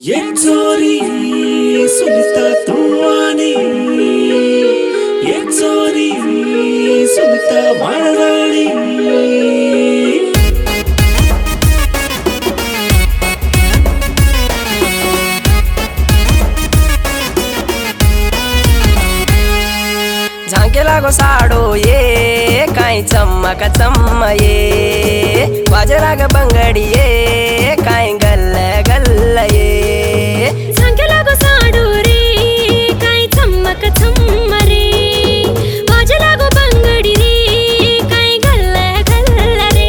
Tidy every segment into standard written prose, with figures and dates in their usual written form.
एक चोरी सुनता तू आणि एक चोरी सुनता माळराणी झांके लागो साडो ये काई चम्मक चम्म ये वाजे राग बंगडी ये काई गल्ल गल्ल ये झांके लागो साडो रे काई चम्मक चम्म रे वाजे लागो बंगडी रे काई गल्ल गल्ल रे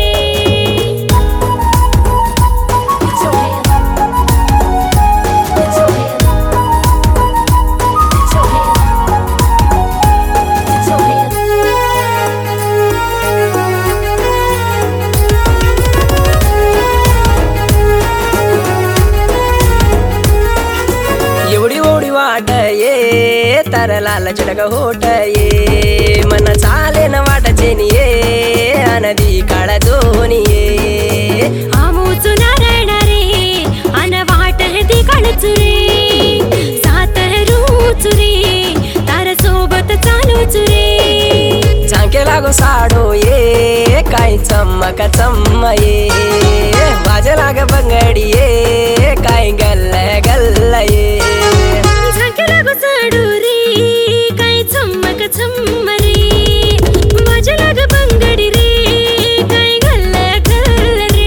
एवढी ओढी वाट ये तर लाल चडक होट ये मन चाले न वाटचे ये अनदी काळ दोनी ये आमूचू नारायण रे अन वाट दी काळचू रे सात रूचू रे तार सोबत चालूचू रे झांके लागो साडो ये काई चम्मक चम्म ये वाजे लाग बंगडी ये काई गल्ल गल्ल ये झांके लागो साडो रे काई चम्मक चम्म रे वाजे लाग बंगडी रे काई गल्ल गल्ल रे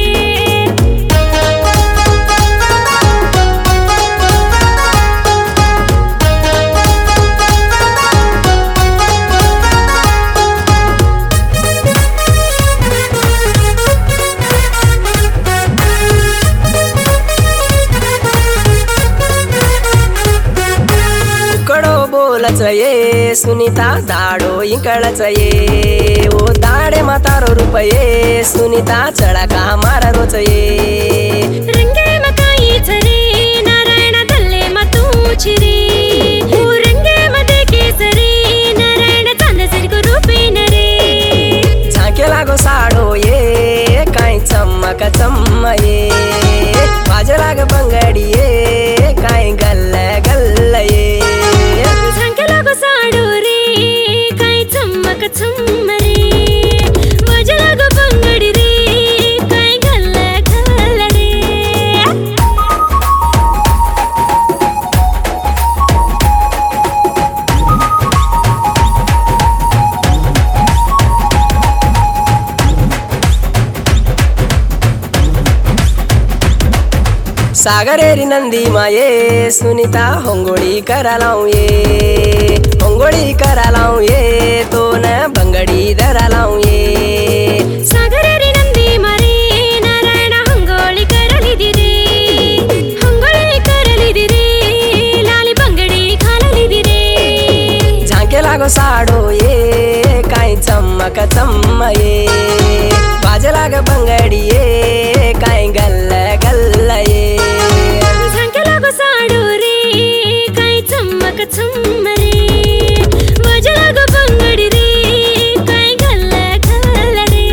उकडो बोलच ये सुनीता दाडो इंकळच ये ओ दाडे म्हातारो रूप ये सुनीता चळका मारा रोच ये रंगे मकाईच रे नारायण दल्ले मतूची रे ओ रंगे मध्ये केसरी नारायण चांद सिरको रूपेन रे झांके लागो साडो ये काई चम्मक चम्म ये वाजे लाग बंगडी ये काई गल्ल गल्ल ये झांके लागो साडो रे काई चम्मक चम्म रे वाजे लागो बंगडी रे काई गल्ल गल्ल रे सागरेरी नंदी माये सुनीता होंगोळी करा लावू ये होंगोळी करा लावू ये तो न बंगडी धरा लावू ये सागरे रे नंदी मारे नारायण हंगोळी करली दिरे हंगोळी करली दिरे लाली बंगडी खालली दिरे झांके लागो साडो ये काई चम्मक चम्म ये वाजे लाग बंगडी ये काई गल्ल गल्ल ये झांके लागो साडो रे काई चम्मक चम्म रे वाजे लागो बंगडी रे काई गल्ल गल्ल रे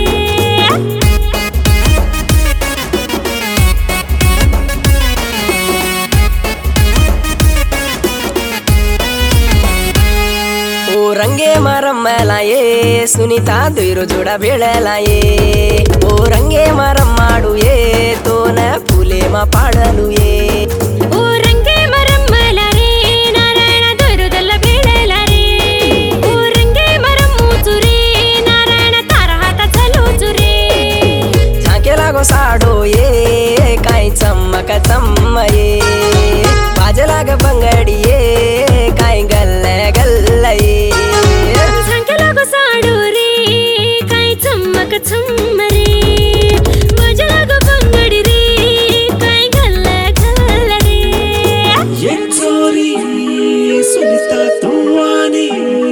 ओ रंगे मरम्मला ये सुनीता दुइरो जोडा भेळला ये ओ रंगे मरम माडू ये तो न फुले मा पाडलू ये ओ रंगे मरम्मला रे नारायण दोयरुदल्ल भेळला रे ओ रंगे मरम्मूचू रे नारायण तारा हाता चालूचू रे झांके लागो साडो ये काई चम्मक चम्म ये वाजे लाग बंगडी ये काई गल्ल गल्ल ये झांके लागो साडो रे काई चम्मक चम्म रे वाजे लागो बंगडी रे काई गल्ल गल्ल रे एक चोरी सुनता तू आणि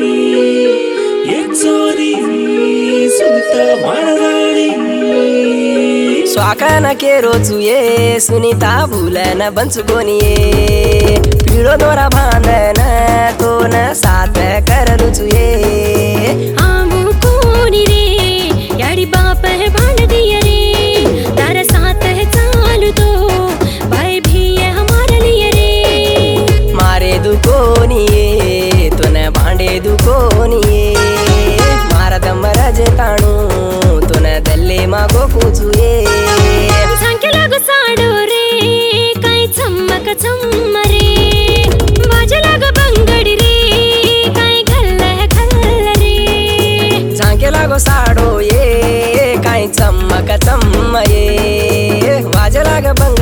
एक चोरी सुनता माळराणी स्वाकन के रोचू ये सुनीता भूलन बंचुकोनी ये पिळो दोरा भांदन तो न साथ कर रुचू ये आमू कोणी रे याडी बाप है भांड दिया रे तारा साथ है चालू तो भाई भी है हमारे लिए कचम्म ये वाजला ग भंग